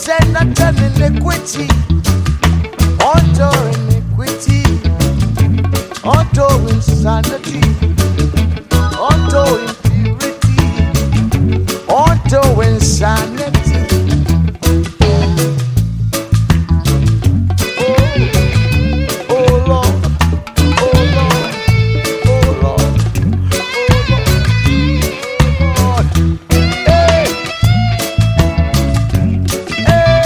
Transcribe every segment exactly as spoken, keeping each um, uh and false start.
sin and iniquity, unto iniquity, unto insanity, unto impurity, unto insanity. Oh, oh Lord, oh Lord, oh Lord, oh Lord, hey, hey.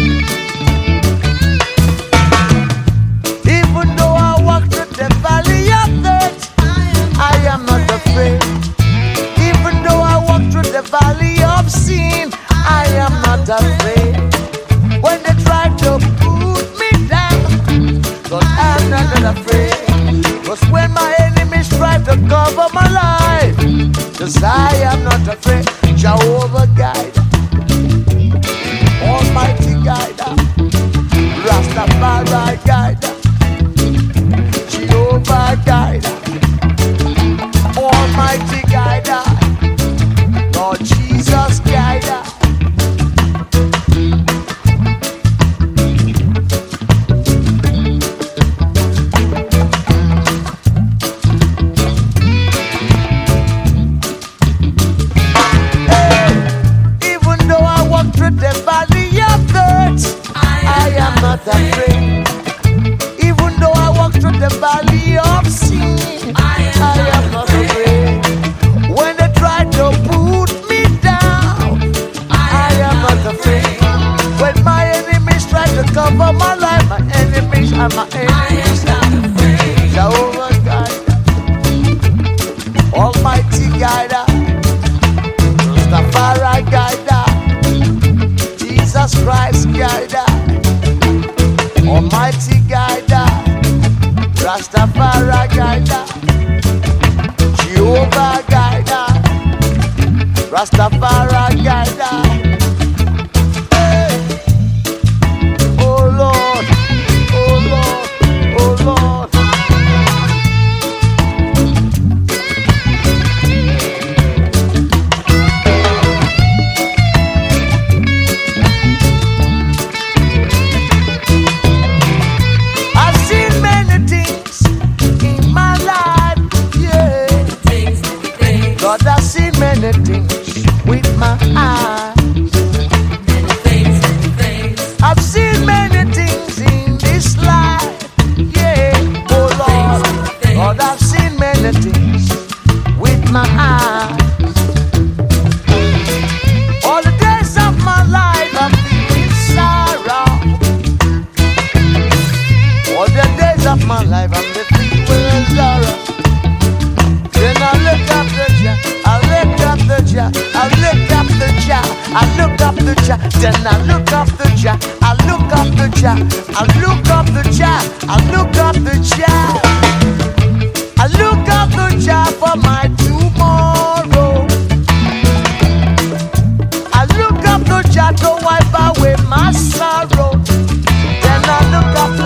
Even though I walk through the valley of death, I am not afraid. Even though I walk through the valley of sin, I am not afraid. When they try to put me down, but I'm not afraid. Cause when my enemies try to cover my life, cause I am not afraid. Jehovah guide, Almighty guide, Rastafari guide, Jehovah guide, Almighty guide, Lord Jesus guide. Even though I walk through the valley of death, I am not afraid. Even though I walk through the valley of sin, I am not afraid. When they try to put me down, I am not afraid. When my enemies try to cover my life, my enemies are my enemies. Jehovah guide, Almighty guide, Rastafari guide, Jesus Christ guide, Almighty guide, Rastafari guide, Jehovah guide, Rastafari guide. Hey. Oh Lord, oh Lord, oh Lord. I've seen many things in my life, yeah. Lord, I've seen many things with my eyes. I've seen many things in this life, yeah. Oh Lord, Lord, I've seen many things with my eyes. All the days of my life I've been in sorrow. All the days of my life I'm living with sorrow. Then I look up the Jah, I look up the Jah, I look up the Jah, I look up the Jah. Then I look up the Jah, I look up the Jah, I look up the Jah, I look up the Jah. I look up the Jah for my tomorrow. I look up the Jah to wipe away my sorrow. Then I look up